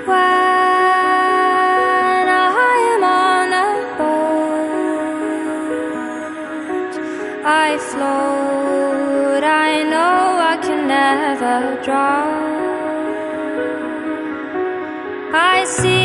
When I am on a boat, I float, I know I can never drown. I see